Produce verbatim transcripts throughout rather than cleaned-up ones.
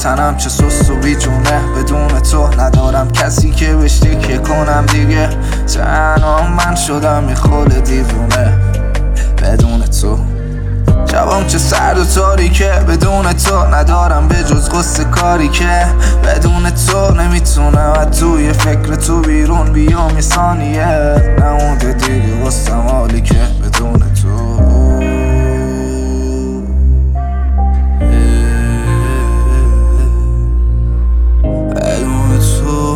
تنم چه سست و بیجونه، بدون تو ندارم کسی که بهش تکیه کنم دیگه. تنها من شدم یه خل دیوونه بدون تو. شبام چه سرد و تاریکه، بدون تو ندارم به جز قصه کاری که بدون تو نمیتونم از توی فکر تو بیرون بیام یه ثانیه. نمونده دیگه واسم حالی که بدون تو. بدون تو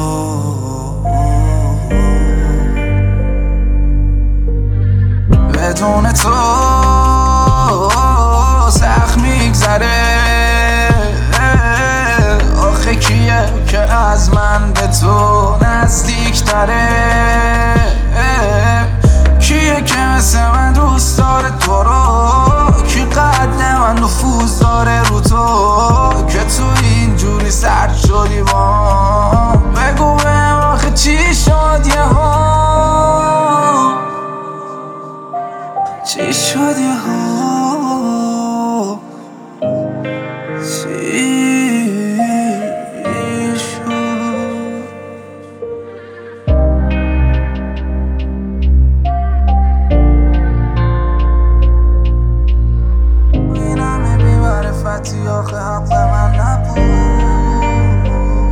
بدون تو سخت میگذره. آخه کیه که از من به تو نزدیک تره؟ کیه که مثل من دوست داره تو رو؟ کی قد من نفوذ داره رو تو که تو اینجوری سرد شدی با؟ بگو بهم آخه چی شد یه ها؟ چی شد یه ها؟ آخه حق من نبود.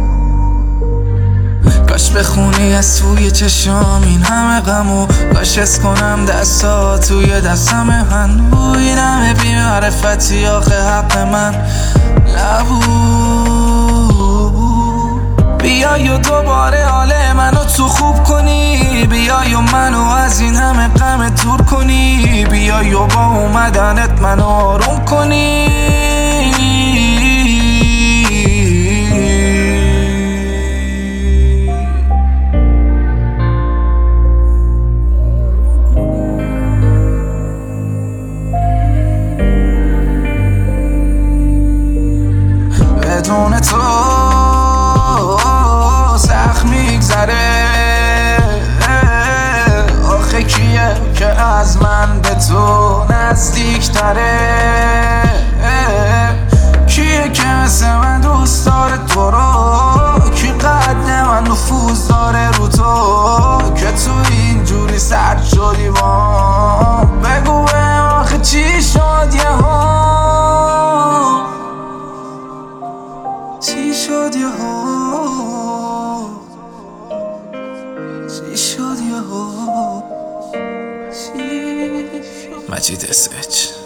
کاش بخونی از توی چشام این همه غمو، کاش حس کنم دستا توی دستم هنو. این همه بی‌معرفتی آخه حق من نبود. بیای و دوباره حال منو تو خوب کنی، بیای و منو از این همه غم دور کنی، بیای و با اومدنت منو آروم کنی. بدون تو سخت میگذره. آخه کیه که از من به تو نزدیک تره؟ کیه که مثل من دوست داره تو رو؟ کی قد من نفوذ داره رو تو که تو اینجوری سرد شدی با؟ بگو بهم آخه چی شد یه ها؟ چی شد یه ها؟ چی شد یه ها؟ چی شد؟ مجید اس اچ